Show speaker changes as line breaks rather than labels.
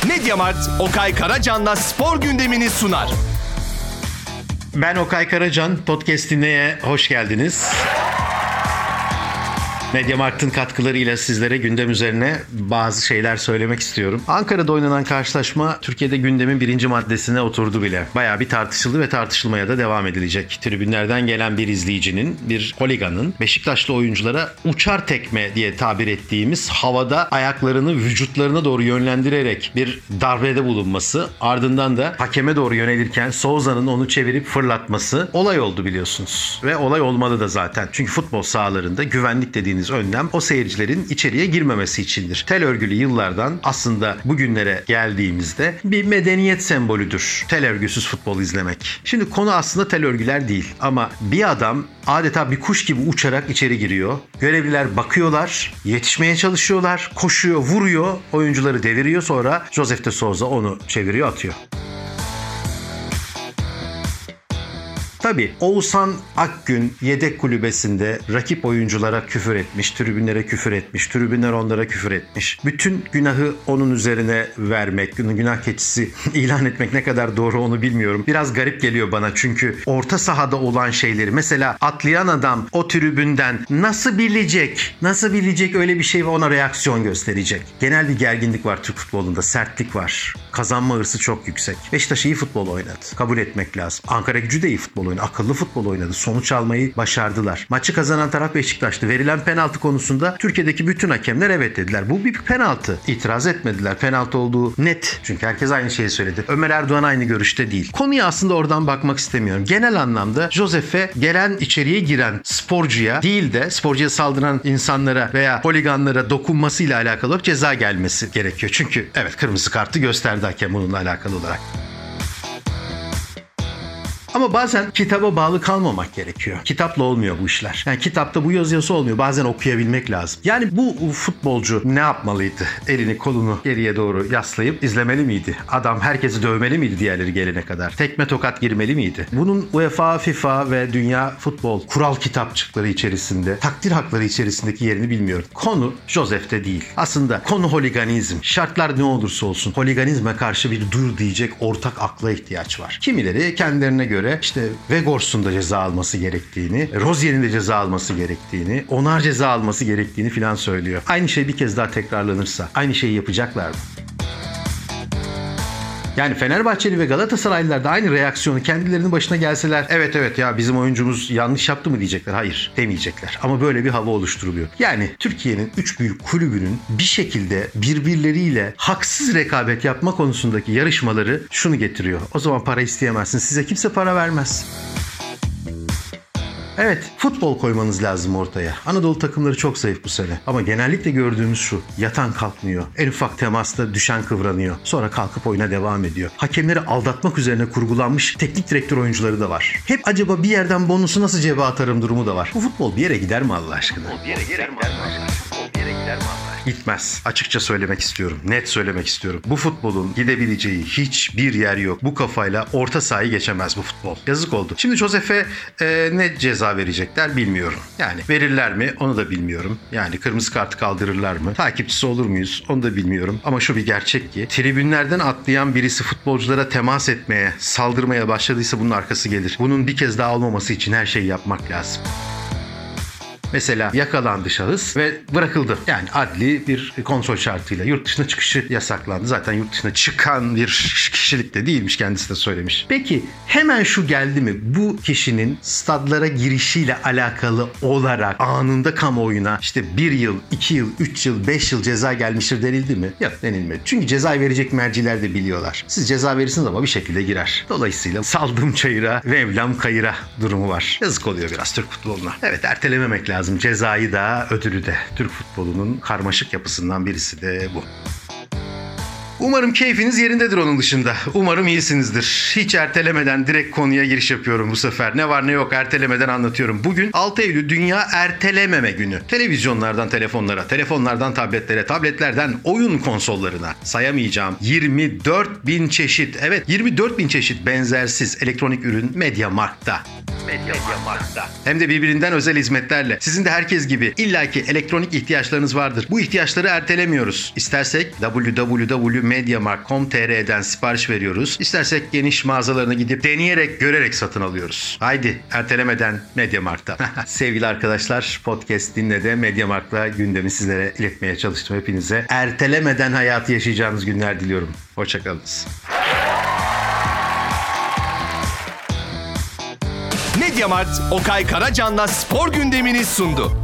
Mediamarkt, Okay Karacan'la spor gündemini sunar.
Ben Okay Karacan, podcast dinleye hoş geldiniz. Mediamarkt'ın katkılarıyla sizlere gündem üzerine bazı şeyler söylemek istiyorum. Ankara'da oynanan karşılaşma Türkiye'de gündemin birinci maddesine oturdu bile. Bayağı bir tartışıldı ve tartışılmaya da devam edilecek. Tribünlerden gelen bir izleyicinin, bir holiganın Beşiktaşlı oyunculara uçar tekme diye tabir ettiğimiz havada ayaklarını vücutlarına doğru yönlendirerek bir darbede bulunması, ardından da hakeme doğru yönelirken Souza'nın onu çevirip fırlatması olay oldu biliyorsunuz. Ve olay olmalı da zaten. Çünkü futbol sahalarında güvenlik dediğiniz önlem o seyircilerin içeriye girmemesi içindir. Tel örgülü yıllardan aslında bugünlere geldiğimizde bir medeniyet sembolüdür tel örgüsüz futbol izlemek. Şimdi konu aslında tel örgüler değil ama bir adam adeta bir kuş gibi uçarak içeri giriyor. Görevliler bakıyorlar, yetişmeye çalışıyorlar, koşuyor, vuruyor, oyuncuları deviriyor, sonra Josef de Souza onu çeviriyor, atıyor. Tabii Oğuzhan Akgün yedek kulübesinde rakip oyunculara küfür etmiş, tribünlere küfür etmiş, tribünler onlara küfür etmiş. Bütün günahı onun üzerine vermek, günah keçisi ilan etmek ne kadar doğru onu bilmiyorum. Biraz garip geliyor bana çünkü orta sahada olan şeyleri, mesela atlayan adam o tribünden nasıl bilecek öyle bir şey ve ona reaksiyon gösterecek. Genel bir gerginlik var Türk futbolunda, sertlik var. Kazanma hırsı çok yüksek. Beşiktaş iyi futbol oynadı. Kabul etmek lazım. Ankara-Gücü de iyi futbol oynadı. Akıllı futbol oynadı. Sonuç almayı başardılar. Maçı kazanan taraf Beşiktaş'tı. Verilen penaltı konusunda Türkiye'deki bütün hakemler evet dediler. Bu bir penaltı. İtiraz etmediler. Penaltı olduğu net. Çünkü herkes aynı şeyi söyledi. Ömer Erdoğan aynı görüşte değil. Konuya aslında oradan bakmak istemiyorum. Genel anlamda Josef'e gelen, içeriye giren sporcuya değil de sporcuya saldıran insanlara veya holiganlara dokunmasıyla alakalı ceza gelmesi gerekiyor. Çünkü evet, kırmızı kartı gösterdi hakem bununla alakalı olarak. Ama bazen kitaba bağlı kalmamak gerekiyor. Kitapla olmuyor bu işler. Yani kitapta bu yazısı olmuyor. Bazen okuyabilmek lazım. Yani bu futbolcu ne yapmalıydı? Elini kolunu geriye doğru yaslayıp izlemeli miydi? Adam herkesi dövmeli miydi diğerleri gelene kadar? Tekme tokat girmeli miydi? Bunun UEFA, FIFA ve Dünya Futbol kural kitapçıkları içerisinde, takdir hakları içerisindeki yerini bilmiyorum. Konu Josef'te değil. Aslında konu holiganizm. Şartlar ne olursa olsun holiganizme karşı bir dur diyecek ortak akla ihtiyaç var. Kimileri kendilerine göre işte Vegors'un da ceza alması gerektiğini, Rozier'in de ceza alması gerektiğini, onar ceza alması gerektiğini filan söylüyor. Aynı şey bir kez daha tekrarlanırsa aynı şeyi yapacaklar mı? Yani Fenerbahçeli ve Galatasaraylılar da aynı reaksiyonu kendilerinin başına gelseler, evet ya bizim oyuncumuz yanlış yaptı mı diyecekler. Hayır demeyecekler. Ama böyle bir hava oluşturuluyor. Yani Türkiye'nin 3 büyük kulübünün bir şekilde birbirleriyle haksız rekabet yapma konusundaki yarışmaları şunu getiriyor. O zaman para isteyemezsiniz. Size kimse para vermez. Evet, futbol koymanız lazım ortaya. Anadolu takımları çok zayıf bu sene. Ama genellikle gördüğümüz şu: yatan kalkmıyor. En ufak temasta düşen kıvranıyor. Sonra kalkıp oyuna devam ediyor. Hakemleri aldatmak üzerine kurgulanmış teknik direktör oyuncuları da var. Hep acaba bir yerden bonusu nasıl cebe atarım durumu da var. Bu futbol bir yere gider mi Allah aşkına? Gitmez. Açıkça söylemek istiyorum. Net söylemek istiyorum. Bu futbolun gidebileceği hiçbir yer yok. Bu kafayla orta sahayı geçemez bu futbol. Yazık oldu. Şimdi Josef'e ne ceza verecekler bilmiyorum. Yani verirler mi onu da bilmiyorum. Yani kırmızı kartı kaldırırlar mı? Takipçisi olur muyuz onu da bilmiyorum. Ama şu bir gerçek ki tribünlerden atlayan birisi futbolculara temas etmeye, saldırmaya başladıysa bunun arkası gelir. Bunun bir kez daha olmaması için her şeyi yapmak lazım. Mesela yakalandı şahıs ve bırakıldı. Yani adli bir kontrol şartıyla yurt dışına çıkışı yasaklandı. Zaten yurt dışına çıkan bir kişilik de değilmiş, kendisi de söylemiş. Peki hemen şu geldi mi? Bu kişinin stadlara girişiyle alakalı olarak anında kamuoyuna işte 1 yıl, 2 yıl, 3 yıl, 5 yıl ceza gelmiştir denildi mi? Yok, denilmedi. Çünkü ceza verecek merciler de biliyorlar. Siz ceza verirsiniz ama bir şekilde girer. Dolayısıyla saldım çayıra, Mevlam kayıra durumu var. Yazık oluyor biraz Türk futboluna. Evet, ertelememek lazım. Cezayı da ödülü de. Türk futbolunun karmaşık yapısından birisi de bu. Umarım keyfiniz yerindedir onun dışında. Umarım iyisinizdir. Hiç ertelemeden direkt konuya giriş yapıyorum bu sefer. Ne var ne yok ertelemeden anlatıyorum. Bugün 6 Eylül Dünya Ertelememe Günü. Televizyonlardan telefonlara, telefonlardan tabletlere, tabletlerden oyun konsollarına sayamayacağım 24.000 çeşit, evet 24.000 çeşit benzersiz elektronik ürün Mediamarkt'ta. Hem de birbirinden özel hizmetlerle. Sizin de herkes gibi illaki elektronik ihtiyaçlarınız vardır. Bu ihtiyaçları ertelemiyoruz. İstersek www mediamarkt.com.tr'den sipariş veriyoruz. İstersek geniş mağazalarına gidip deneyerek, görerek satın alıyoruz. Haydi ertelemeden Mediamarkt'ta. Sevgili arkadaşlar, podcast Dinle de Mediamarkt'la gündemi sizlere iletmeye çalıştım hepinize. Ertelemeden hayatı yaşayacağınız günler diliyorum. Hoşçakalınız.
Mediamart, Okay Karacan'la spor gündemini sundu.